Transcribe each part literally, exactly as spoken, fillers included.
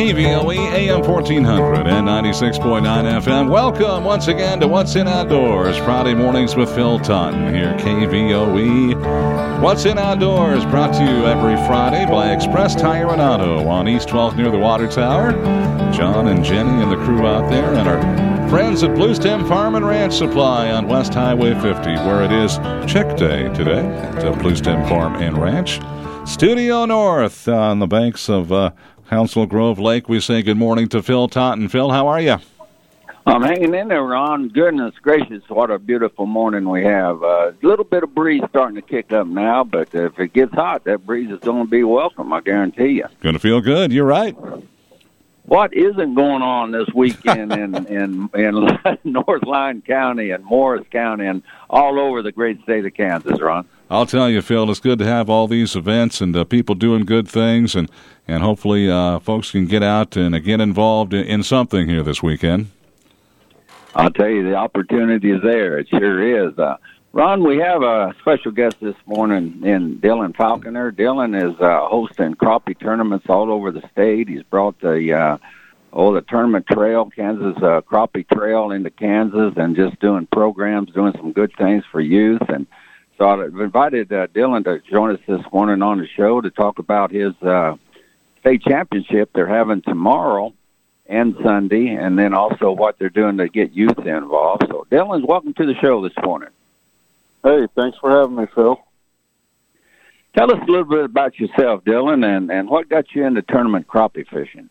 K V O E, A M fourteen hundred and ninety-six point nine F M. Welcome once again to What's in Outdoors, Friday mornings with Phil Taunton here, K V O E. What's in Outdoors, brought to you every Friday by Express Tire and Auto on East twelfth near the Water Tower. John and Jenny and the crew out there, and our friends at Blue Stem Farm and Ranch Supply on West Highway fifty, where it is check day today at uh, Blue Stem Farm and Ranch. Studio North on the banks of uh, Council Grove Lake. We say good morning to Phil Taunton. Phil, how are you? I'm hanging in there, Ron. Goodness gracious, what a beautiful morning we have. A uh, little bit of breeze starting to kick up now, but if it gets hot, that breeze is going to be welcome, I guarantee you. Going to feel good. You're right. What isn't going on this weekend in, in, in North Lyon County and Morris County and all over the great state of Kansas, Ron? I'll tell you, Phil, it's good to have all these events and uh, people doing good things, and, and hopefully uh, folks can get out and uh, get involved in, in something here this weekend. I'll tell you, the opportunity is there. It sure is. Uh, Ron, we have a special guest this morning in Dylan Falconer. Dylan is uh, hosting crappie tournaments all over the state. He's brought the uh, oh the tournament trail, Kansas uh, crappie trail into Kansas, and just doing programs, doing some good things for youth. And so I've invited uh, Dylan to join us this morning on the show to talk about his uh, state championship they're having tomorrow and Sunday, and then also what they're doing to get youth involved. So, Dylan, welcome to the show this morning. Hey, thanks for having me, Phil. Tell us a little bit about yourself, Dylan, and, and what got you into tournament crappie fishing?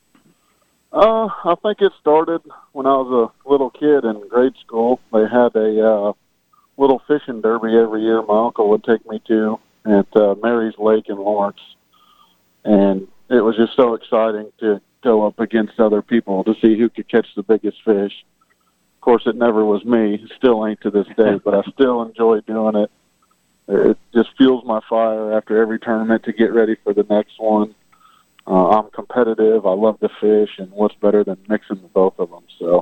Uh, I think it started when I was a little kid in grade school. They had a uh, little fishing derby every year my uncle would take me to at uh, Mary's Lake in Lawrence. And it was just so exciting to go up against other people to see who could catch the biggest fish. Of course, it never was me. It still ain't to this day, but I still enjoy doing it. It just fuels my fire after every tournament to get ready for the next one. Uh, I'm competitive. I love to fish, and what's better than mixing the both of them? So.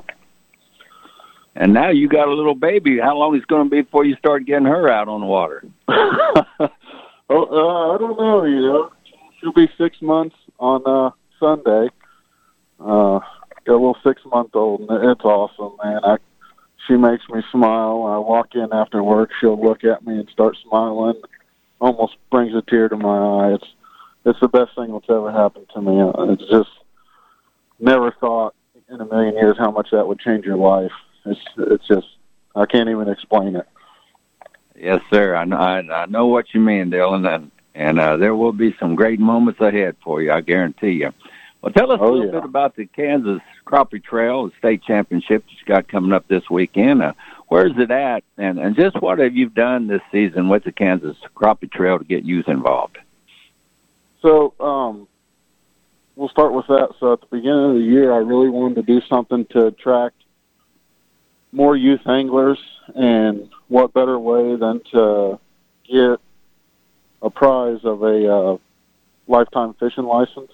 And now you got a little baby. How long is it going to be before you start getting her out on the water? oh, uh, I don't know. You know, she'll be six months on uh, Sunday. Uh, got a little six-month-old, and it's awesome, man. I, she makes me smile. I walk in after work, she'll look at me and start smiling. Almost brings a tear to my eye. It's it's the best thing that's ever happened to me. It's just never thought in a million years how much that would change your life. It's it's just I can't even explain it. Yes, sir. I know I, I know what you mean, Dylan, and and uh, there will be some great moments ahead for you. I guarantee you. Well, tell us oh, a little yeah. bit about the Kansas Crappie Trail, the state championship that you got coming up this weekend. Uh, where is it at, and, and just what have you done this season with the Kansas Crappie Trail to get youth involved? So um, we'll start with that. So at the beginning of the year, I really wanted to do something to attract more youth anglers, and what better way than to get a prize of a uh, lifetime fishing license.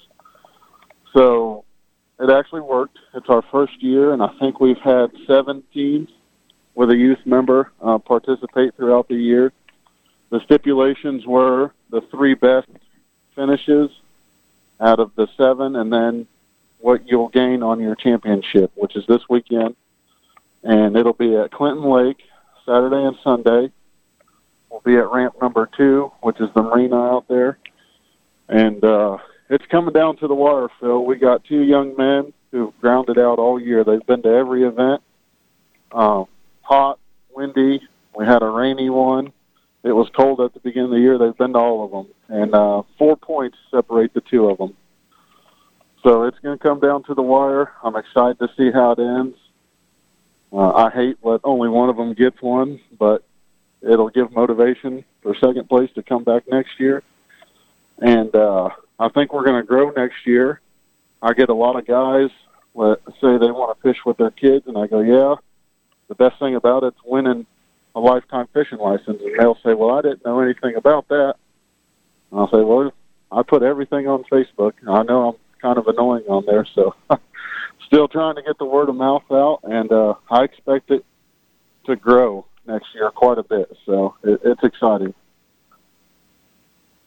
So it actually worked. It's our first year, and I think we've had seven teams with a youth member uh, participate throughout the year. The stipulations were the three best finishes out of the seven, and then what you'll gain on your championship, which is this weekend. And it'll be at Clinton Lake Saturday and Sunday. We'll be at ramp number two, which is the marina out there. And uh, it's coming down to the wire, Phil. We got two young men who've grounded out all year. They've been to every event. Um, hot, windy. We had a rainy one. It was cold at the beginning of the year. They've been to all of them. And uh, four points separate the two of them. So it's going to come down to the wire. I'm excited to see how it ends. Uh, I hate that only one of them gets one, but it'll give motivation for second place to come back next year. And uh, I think we're going to grow next year. I get a lot of guys that say they want to fish with their kids, and I go, yeah, the best thing about it's winning a lifetime fishing license. And they'll say, well, I didn't know anything about that. And I'll say, well, I put everything on Facebook. I know I'm kind of annoying on there, so still trying to get the word of mouth out, and uh, I expect it to grow next year quite a bit, so it, it's exciting.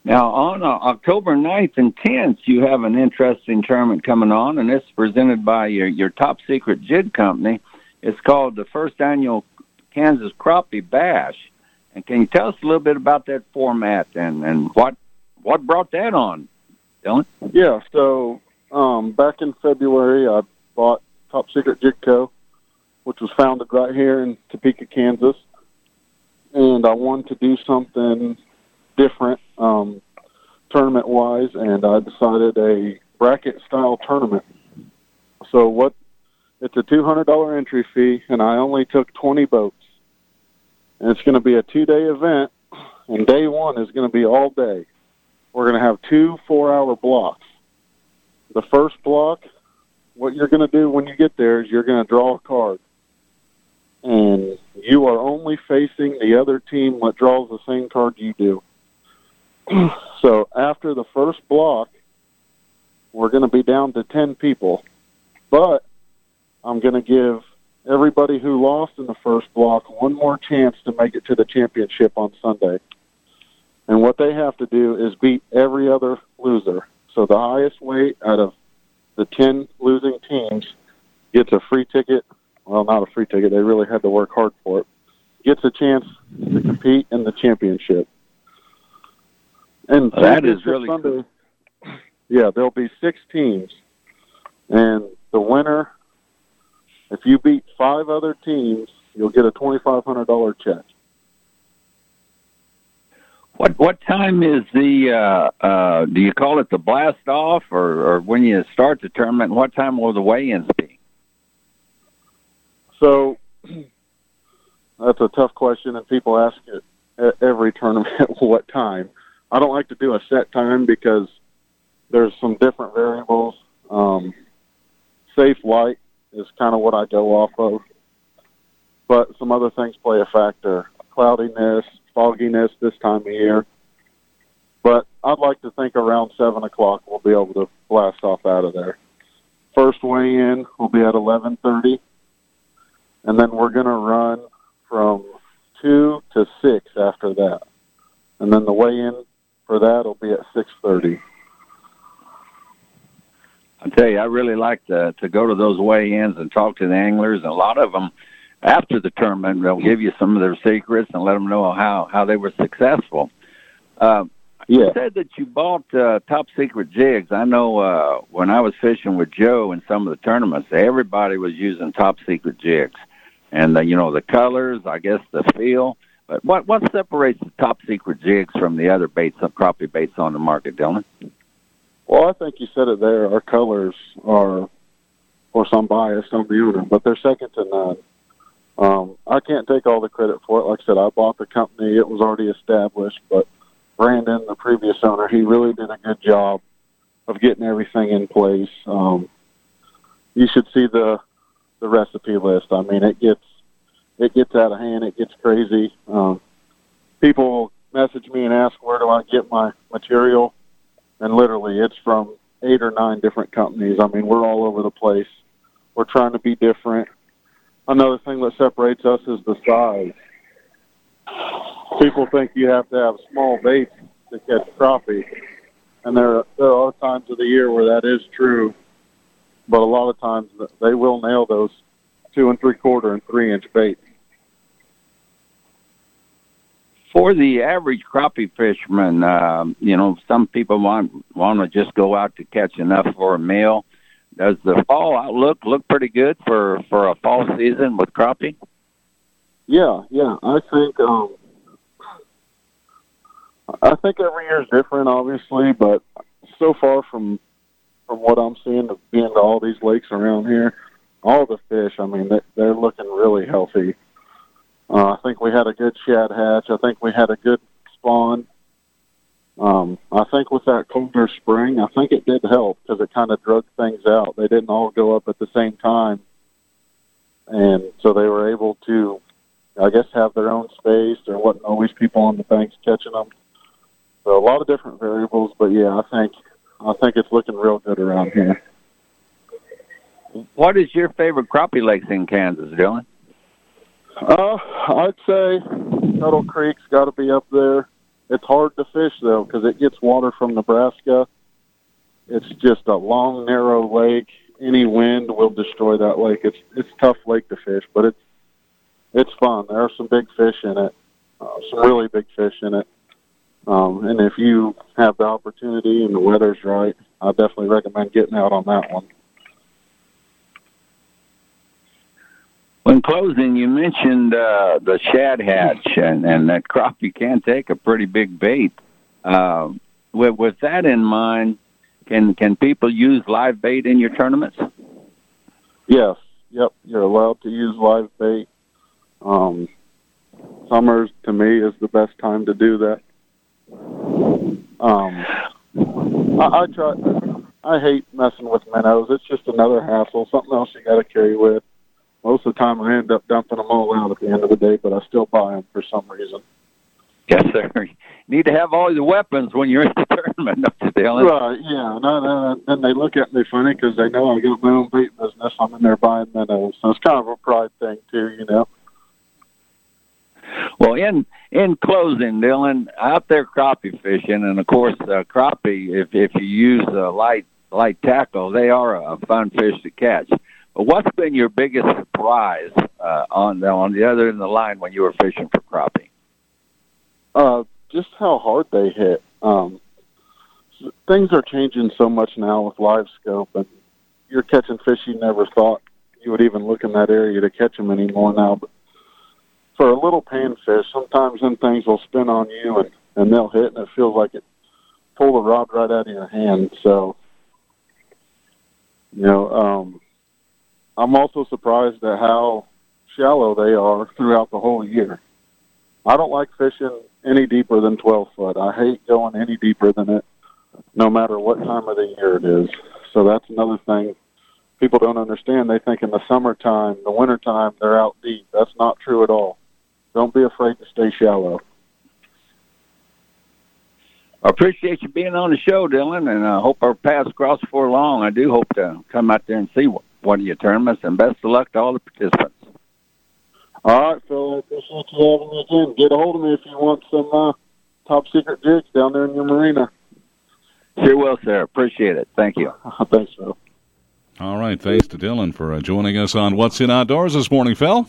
Now, on uh, October ninth and tenth, you have an interesting tournament coming on, and it's presented by your, your top secret jig company. It's called the First Annual Kansas Crappie Bash. And can you tell us a little bit about that format and, and what what brought that on, Dylan? Yeah, so um, back in February, I bought Top Secret Jig Co., which was founded right here in Topeka, Kansas. And I wanted to do something different um, tournament-wise, and I decided a bracket-style tournament. So what? It's a two hundred dollars entry fee, and I only took twenty boats. And it's going to be a two-day event, and day one is going to be all day. We're going to have two four-hour blocks. The first block, what you're going to do when you get there is you're going to draw a card. And you are only facing the other team that draws the same card you do. So after the first block, we're going to be down to ten people. But I'm going to give everybody who lost in the first block one more chance to make it to the championship on Sunday. And what they have to do is beat every other loser. So the highest weight out of the ten losing teams gets a free ticket. Well, not a free ticket. They really had to work hard for it. Gets a chance to compete in the championship. And that is really Sunday, cool. Yeah, there'll be six teams. And the winner, if you beat five other teams, you'll get a twenty-five hundred dollars check. What what time is the, uh, uh, do you call it the blast off, or, or when you start the tournament, what time will the weigh-ins be? So that's a tough question, and people ask it at every tournament what time. I don't like to do a set time because there's some different variables. Um, safe light is kind of what I go off of. But some other things play a factor. Cloudiness, fogginess this time of year. But I'd like to think around seven o'clock we'll be able to blast off out of there. First weigh-in will be at eleven thirty. And then we're going to run from two to six after that. And then the weigh-in for that will be at six thirty. I tell you, I really like to to go to those weigh-ins and talk to the anglers. And a lot of them, after the tournament, they'll give you some of their secrets and let them know how, how they were successful. Uh, yeah. You said that you bought uh, Top Secret jigs. I know uh, when I was fishing with Joe in some of the tournaments, everybody was using Top Secret jigs. And, uh, you know, the colors, I guess the feel. But what, what separates the Top Secret jigs from the other baits, crappie baits on the market, Dylan? Well, I think you said it there. Our colors are, of course, I'm biased on the owner, but they're second to none. Um, I can't take all the credit for it. Like I said, I bought the company. It was already established, but Brandon, the previous owner, he really did a good job of getting everything in place. Um, you should see the the recipe list. I mean, it gets it gets out of hand. It gets crazy. Um, people message me and ask, where do I get my material? And literally, it's from eight or nine different companies. I mean, we're all over the place. We're trying to be different. Another thing that separates us is the size. People think you have to have small baits to catch crappie, and there there are times of the year where that is true, but a lot of times they will nail those two and three quarter and three inch baits. For the average crappie fisherman, um, you know, some people want want to just go out to catch enough for a meal. Does the fall outlook look pretty good for, for a fall season with crappie? Yeah, yeah. I think um, I think every year is different, obviously, but so far from from what I'm seeing of being to all these lakes around here, all the fish, I mean, they, they're looking really healthy. Uh, I think we had a good shad hatch. I think we had a good spawn. Um, I think with that colder spring, I think it did help because it kind of drug things out. They didn't all go up at the same time. And so they were able to, I guess, have their own space. There wasn't always people on the banks catching them. So a lot of different variables, but yeah, I think I think it's looking real good around here. What is your favorite crappie lakes in Kansas, Dylan? Uh, I'd say Tuttle Creek's got to be up there. It's hard to fish, though, because it gets water from Nebraska. It's just a long, narrow lake. Any wind will destroy that lake. It's it's a tough lake to fish, but it's it's fun. There are some big fish in it, uh, some really big fish in it. Um, and if you have the opportunity and the weather's right, I definitely recommend getting out on that one. When closing, you mentioned uh, the shad hatch, and, and that crappie can take a pretty big bait. Uh, with, with that in mind, can can people use live bait in your tournaments? Yes. Yep. You're allowed to use live bait. Um, summers, to me, is the best time to do that. Um, I, I try. I hate messing with minnows. It's just another hassle, something else you got to carry with. Most of the time, I end up dumping them all out at the end of the day, but I still buy them for some reason. Yes, sir. You need to have all the weapons when you're in the tournament, don't you, Dylan? Right, yeah. No, no, and they look at me funny because they know I got my own bait business. I'm in there buying minnows. So it's kind of a pride thing, too, you know. Well, in in closing, Dylan, out there crappie fishing, and, of course, uh, crappie, if, if you use uh, light light tackle, they are a fun fish to catch. But what's been your biggest surprise uh, on the, on the other end of the line when you were fishing for crappie? Uh, just how hard they hit. Um, things are changing so much now with live scope, and you're catching fish you never thought you would even look in that area to catch them anymore now. But for a little panfish, sometimes them things will spin on you, and, and they'll hit, and it feels like it pulled the rod right out of your hand. So, you know, um, I'm also surprised at how shallow they are throughout the whole year. I don't like fishing any deeper than twelve foot. I hate going any deeper than it, no matter what time of the year it is. So that's another thing people don't understand. They think in the summertime, the wintertime, they're out deep. That's not true at all. Don't be afraid to stay shallow. I appreciate you being on the show, Dylan, and I hope our paths cross before long. I do hope to come out there and see one of your tournaments, and best of luck to all the participants. All right, Phil, I appreciate you having me again. Get a hold of me if you want some uh, top secret jigs down there in your marina. Sure will, sir. Appreciate it. Thank you. Thanks, Phil. All right, thanks to Dylan for uh, joining us on What's in Outdoors this morning, Phil.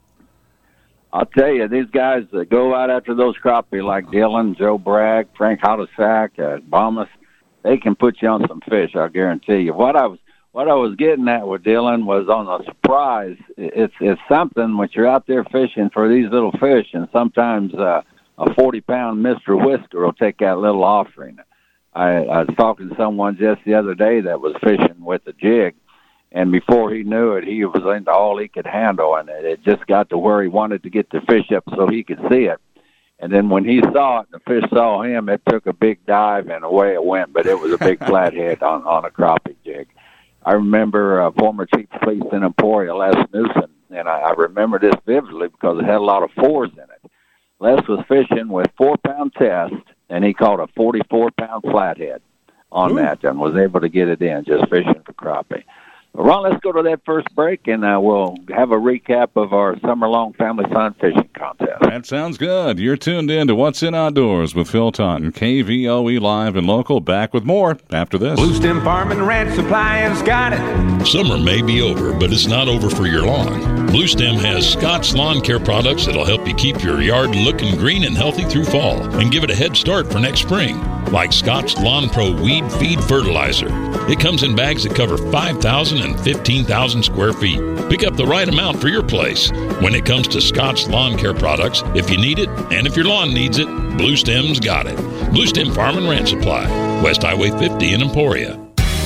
I'll tell you, these guys that go out after those crappie like Dylan, Joe Bragg, Frank Hottasack, uh, Bomas, they can put you on some fish, I'll guarantee you. What I was what I was getting at with Dylan was on a surprise. It's it's something when you're out there fishing for these little fish, and sometimes uh, a forty-pound Mister Whisker will take that little offering. I, I was talking to someone just the other day that was fishing with a jig, and before he knew it, he was into all he could handle, and it, it just got to where he wanted to get the fish up so he could see it. And then when he saw it, and the fish saw him, it took a big dive, and away it went. But it was a big flathead on, on a crappie jig. I remember uh, former chief of police in Emporia, Les Newsom, and I, I remember this vividly because it had a lot of fours in it. Les was fishing with four-pound test, and he caught a forty-four pound flathead on Ooh. that and was able to get it in, just fishing for crappie. Well, Ron, let's go to that first break, and uh, we'll have a recap of our summer-long family fun fishing contest. That sounds good. You're tuned in to What's in Outdoors with Phil Taunton, K V O E Live and Local. Back with more after this. Blue Stem Farm and Ranch Supply has got it. Summer may be over, but it's not over for your lawn. Blue Stem has Scott's Lawn Care products that'll help you keep your yard looking green and healthy through fall and give it a head start for next spring. Like Scott's Lawn Pro Weed Feed Fertilizer. It comes in bags that cover five thousand and fifteen thousand square feet. Pick up the right amount for your place. When it comes to Scott's Lawn Care products, if you need it and if your lawn needs it, Blue Stem's got it. Blue Stem Farm and Ranch Supply, West Highway fifty in Emporia.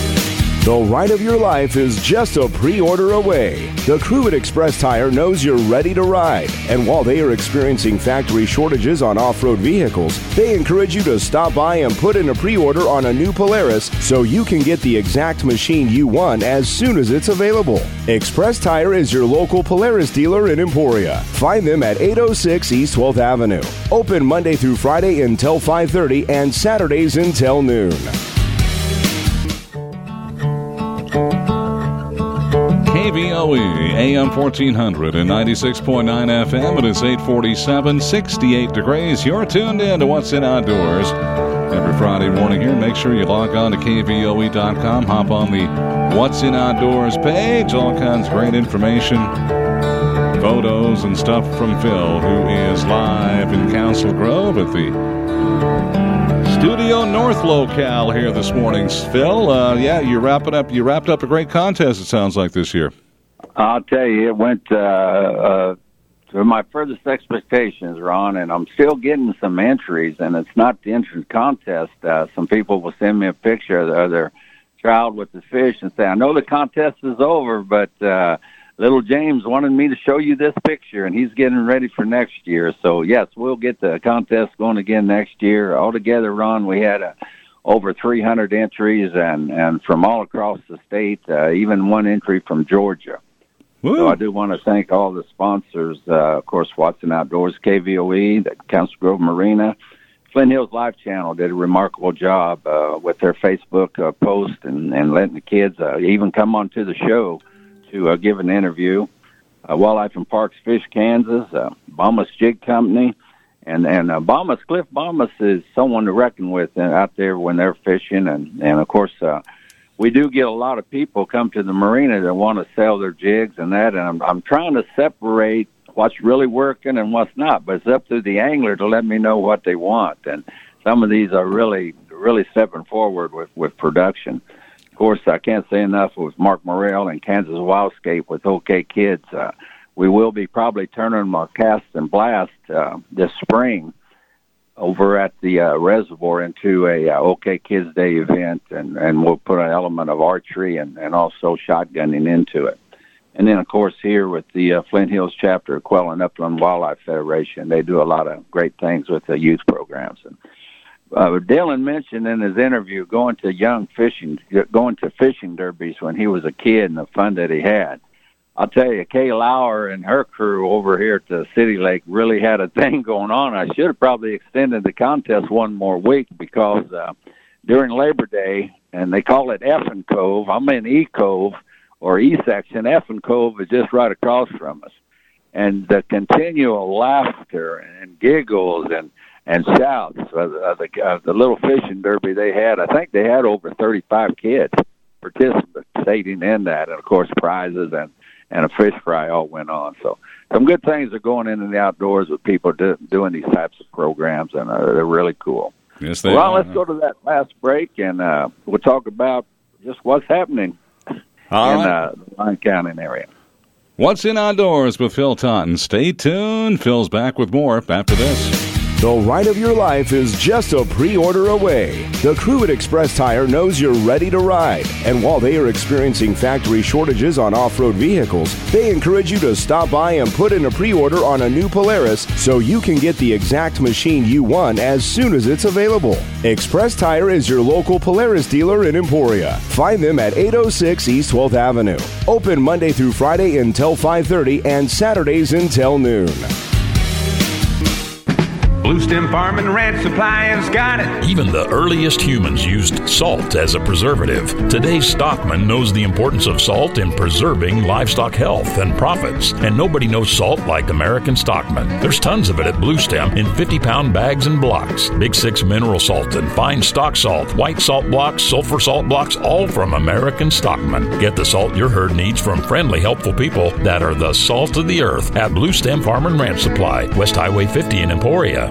The ride of your life is just a pre-order away. The crew at Express Tire knows you're ready to ride. And while they are experiencing factory shortages on off-road vehicles, they encourage you to stop by and put in a pre-order on a new Polaris so you can get the exact machine you want as soon as it's available. Express Tire is your local Polaris dealer in Emporia. Find them at eight oh six East twelfth Avenue. Open Monday through Friday until five thirty and Saturdays until noon. K K V O E, A M fourteen hundred and ninety-six point nine F M. It is eight forty-seven, sixty-eight degrees. You're tuned in to What's in Outdoors every Friday morning here. Make sure you log on to K V O E dot com. Hop on the What's in Outdoors page. All kinds of great information, photos and stuff from Phil, who is live in Council Grove at the Studio North locale here this morning. Phil, uh, yeah, you wrapping up. You wrapped up a great contest. It sounds like this year. I'll tell you, it went uh, uh, to my furthest expectations, Ron, and I'm still getting some entries. And it's not the entrance contest. Uh, some people will send me a picture of their child with the fish and say, "I know the contest is over, but uh, little James wanted me to show you this picture, and he's getting ready for next year." So, yes, we'll get the contest going again next year. Altogether, Ron, we had uh, over three hundred entries, and, and from all across the state, uh, even one entry from Georgia. Woo. So I do want to thank all the sponsors, uh, of course, Watson Outdoors, K V O E, the Council Grove Marina. Flint Hills Live Channel did a remarkable job uh, with their Facebook uh, post and, and letting the kids uh, even come onto the show to uh, give an interview. Uh, Wildlife and Parks Fish Kansas, uh, Bomas Jig Company, and and uh, Bomas, Cliff Bomas is someone to reckon with uh, out there when they're fishing. And, and of course, uh, we do get a lot of people come to the marina that want to sell their jigs and that, and I'm, I'm trying to separate what's really working and what's not, but it's up to the angler to let me know what they want. And some of these are really, really stepping forward with, with production. Of course, I can't say enough with Mark Morrell and Kansas Wildscape with OK Kids. Uh, we will be probably turning our cast and blast uh, this spring over at the uh, reservoir into a uh, OK Kids Day event, and, and we'll put an element of archery and, and also shotgunning into it. And then, of course, here with the uh, Flint Hills chapter of Quail and Upland Wildlife Federation, they do a lot of great things with the youth programs. And Uh, Dylan mentioned in his interview going to young fishing, going to fishing derbies when he was a kid and the fun that he had. I'll tell you, Kay Lauer and her crew over here at the City Lake really had a thing going on. I should have probably extended the contest one more week because uh, during Labor Day, and they call it Effin' Cove, I'm in E Cove or E section. Effin' Cove is just right across from us. And the continual laughter and giggles and and shouts. Uh, the, uh, the little fishing derby they had, I think they had over thirty-five kids participating in that, and, of course, prizes and, and a fish fry all went on. So some good things are going into the outdoors with people do, doing these types of programs, and uh, they're really cool. Yes, they well, are. Let's go to that last break, and uh, we'll talk about just what's happening all in right. uh, the Lyon County area. What's in Outdoors with Phil Taunton. Stay tuned. Phil's back with more after this. The ride of your life is just a pre-order away. The crew at Express Tire knows you're ready to ride. And while they are experiencing factory shortages on off-road vehicles, they encourage you to stop by and put in a pre-order on a new Polaris so you can get the exact machine you want as soon as it's available. Express Tire is your local Polaris dealer in Emporia. Find them at eight oh six East twelfth Avenue. Open Monday through Friday until five thirty and Saturdays until noon. Blue Stem Farm and Ranch Supply has got it. Even the earliest humans used salt as a preservative. Today's stockman knows the importance of salt in preserving livestock health and profits. And nobody knows salt like American Stockman. There's tons of it at Blue Stem in fifty-pound bags and blocks. Big Six mineral salt and fine stock salt, white salt blocks, sulfur salt blocks, all from American Stockman. Get the salt your herd needs from friendly, helpful people that are the salt of the earth at Blue Stem Farm and Ranch Supply, West Highway fifty in Emporia.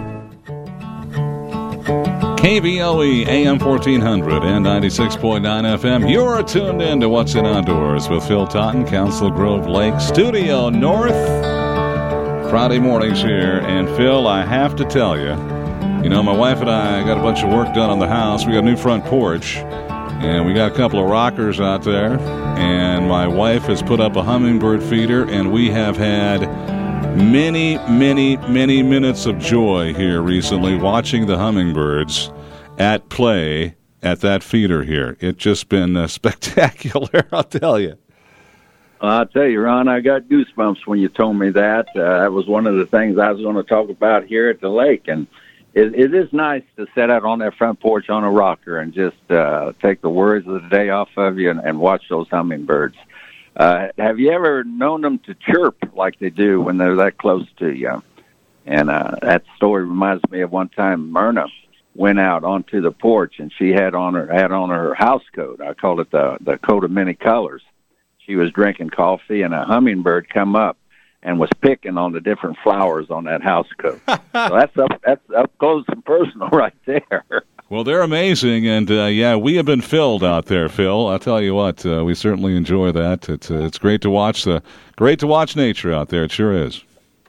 K V O E, A M fourteen hundred and ninety-six point nine F M. You're tuned in to What's in Outdoors with Phil Taunton, Council Grove Lake, Studio North. Friday mornings here. And, Phil, I have to tell you, you know, my wife and I got a bunch of work done on the house. We got a new front porch, and we got a couple of rockers out there. And my wife has put up a hummingbird feeder, and we have had many, many, many minutes of joy here recently watching the hummingbirds at play at that feeder here. It's just been uh, spectacular, I'll tell you. I'll tell you, Ron, I got goosebumps when you told me that. Uh, that was one of the things I was going to talk about here at the lake. And it, it is nice to sit out on that front porch on a rocker and just uh, take the worries of the day off of you and, and watch those hummingbirds. Uh, have you ever known them to chirp like they do when they're that close to you? And uh, that story reminds me of one time Myrna went out onto the porch, and she had on her had on her house coat. I call it the the coat of many colors. She was drinking coffee, and a hummingbird come up and was picking on the different flowers on that house coat. So that's up that's up close and personal right there. Well, they're amazing, and uh, yeah, we have been filled out there, Phil. I'll tell you what, uh, we certainly enjoy that. It's uh, it's great to watch the great to watch nature out there. It sure is.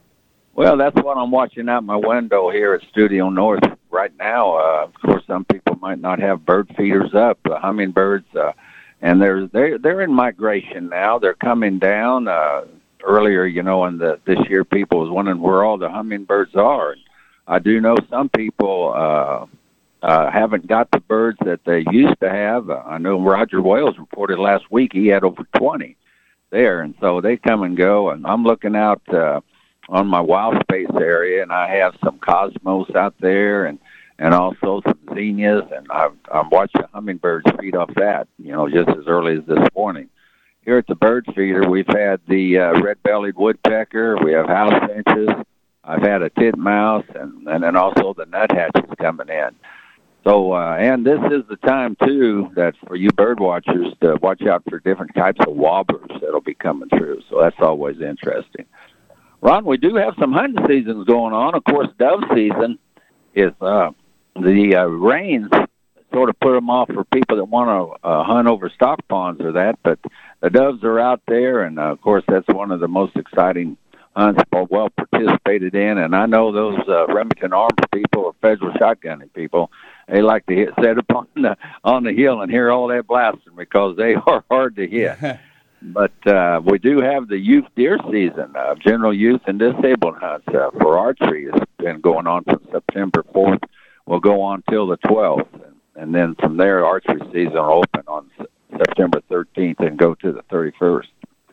Well, that's what I'm watching out my window here at Studio North right now. Uh, of course, some people might not have bird feeders up. The hummingbirds, uh, and they're they're they're in migration now. They're coming down. Uh, earlier, you know, in the this year, people was wondering where all the hummingbirds are. I do know some people. Uh, Uh, haven't got the birds that they used to have. Uh, I know Roger Wales reported last week he had over twenty there, and so they come and go. And I'm looking out uh, on my wild space area, and I have some cosmos out there, and and also some zinnias, and I've, I'm watching hummingbirds feed off that. You know, just as early as this morning. Here at the bird feeder, we've had the uh, red-bellied woodpecker. We have house finches. I've had a titmouse, and and then also the nuthatches coming in. So, uh, and this is the time, too, that for you bird watchers to watch out for different types of warblers that'll be coming through. So that's always interesting. Ron, we do have some hunting seasons going on. Of course, dove season is uh, the uh, rains sort of put them off for people that want to uh, hunt over stock ponds or that. But the doves are out there, and, uh, of course, that's one of the most exciting hunts well participated in. And I know those uh, Remington Arms people or Federal shotgunning people, they like to hit, set up on the on the hill and hear all that blasting because they are hard to hit. But uh, we do have the youth deer season, uh, general youth and disabled hunts uh, for archery. It's been going on from September fourth. Will go on till the twelfth, and, and then from there, archery season will open on September thirteenth and go to the thirty-first.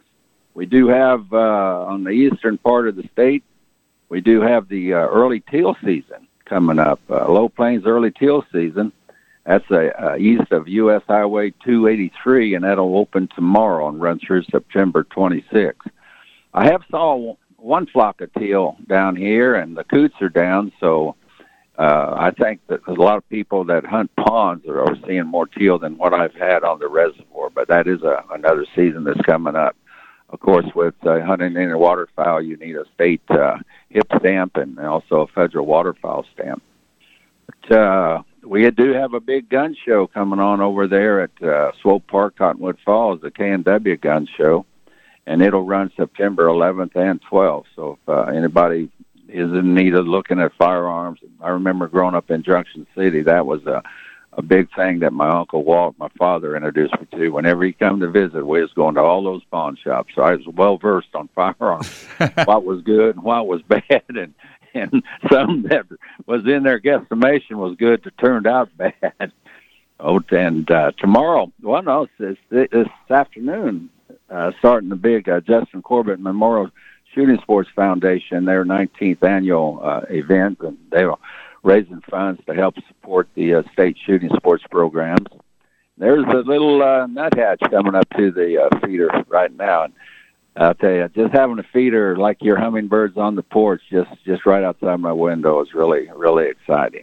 We do have uh, on the eastern part of the state, we do have the uh, early teal season coming up. Uh, Low Plains early teal season. That's a, uh, east of U S Highway two eighty-three, and that'll open tomorrow and run through September twenty-sixth. I have saw one flock of teal down here, and the coots are down, so uh, I think that a lot of people that hunt ponds are, are seeing more teal than what I've had on the reservoir, but that is a, another season that's coming up. Of course, with uh, hunting in a waterfowl, you need a state uh, hip stamp and also a federal waterfowl stamp. But, uh, we do have a big gun show coming on over there at uh, Swope Park, Cottonwood Falls, the K and W gun show, and it'll run September eleventh and twelfth. So if uh, anybody is in need of looking at firearms, I remember growing up in Junction City, that was a a big thing that my Uncle Walt, my father, introduced me to. Whenever he come to visit, we was going to all those pawn shops. So I was well-versed on firearms, what was good and what was bad, and, and some that was in their guesstimation was good that turned out bad. Oh, and uh, tomorrow, well, no, it's, it's this afternoon, uh, starting the big uh, Justin Corbett Memorial Shooting Sports Foundation, their nineteenth annual uh, event, and they will raising funds to help support the uh, state shooting sports programs. There's a little uh, nuthatch coming up to the uh, feeder right now. And I'll tell you, just having a feeder like your hummingbirds on the porch, just, just right outside my window, is really, really exciting.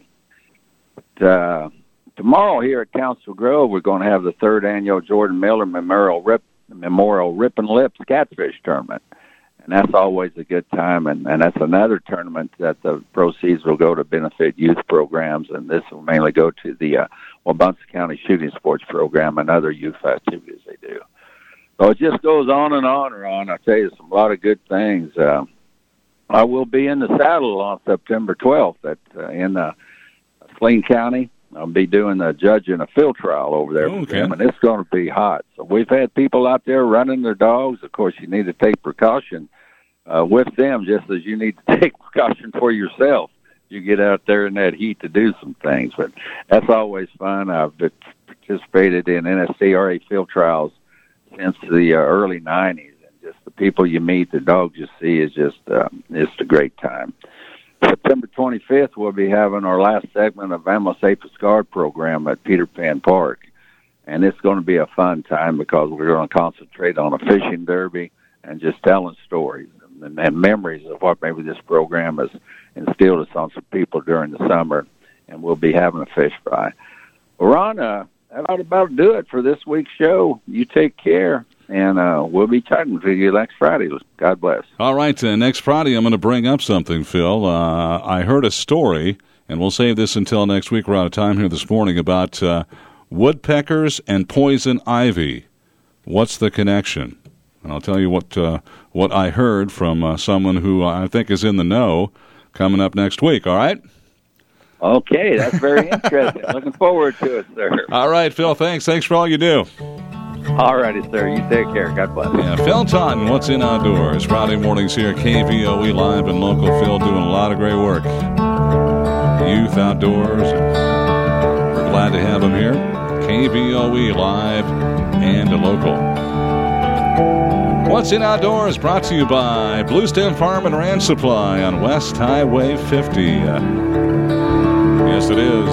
But, uh, tomorrow here at Council Grove, we're going to have the third annual Jordan Miller Memorial Rip, Memorial Rip and Lips Catfish Tournament. And that's always a good time, and, and that's another tournament that the proceeds will go to benefit youth programs, and this will mainly go to the uh, Wabaunsett County Shooting Sports Program and other youth activities they do. So it just goes on and on and on. I tell you, some a lot of good things. Uh, I will be in the saddle on September twelfth at uh, in uh, Saline County. I'll be doing a judging a field trial over there okay. for them, and it's going to be hot. So we've had people out there running their dogs. Of course, you need to take precaution uh, with them, just as you need to take precaution for yourself. You get out there in that heat to do some things, but that's always fun. I've participated in N S C R A field trials since the uh, early nineties, and just the people you meet, the dogs you see, is just uh, it's a great time. September twenty-fifth, we'll be having our last segment of Ammo Safe Discard program at Peter Pan Park. and it's going to be a fun time because we're going to concentrate on a fishing derby and just telling stories and, and memories of what maybe this program has instilled us on some people during the summer, and we'll be having a fish fry. Well, Ron, uh, that ought about do it for this week's show. You take care, and uh, we'll be chatting to you next Friday. God bless. All right, uh, next Friday I'm going to bring up something, Phil. Uh, I heard a story, and we'll save this until next week. We're out of time here this morning, about uh, woodpeckers and poison ivy. What's the connection? And I'll tell you what uh, what I heard from uh, someone who I think is in the know coming up next week, all right? Okay, that's very interesting. Looking forward to it, sir. All right, Phil, thanks. Thanks for all you do. All righty, sir. You take care. God bless. Yeah, Phil Totten, What's in Outdoors? Friday mornings here, K V O E Live and local. Phil doing a lot of great work. Youth outdoors. We're glad to have him here. K V O E Live and local. What's in Outdoors brought to you by Blue Stem Farm and Ranch Supply on West Highway fifty. Uh, yes, it is.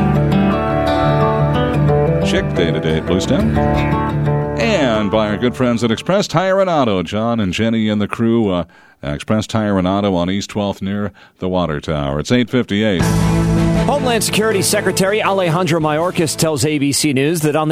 Chick Day today at Blue Stem. And by our good friends at Express Tire and Auto, John and Jenny and the crew. Uh, Express Tire and Auto on East twelfth near the Water Tower. It's eight fifty-eight. Homeland Security Secretary Alejandro Mayorkas tells A B C News that on the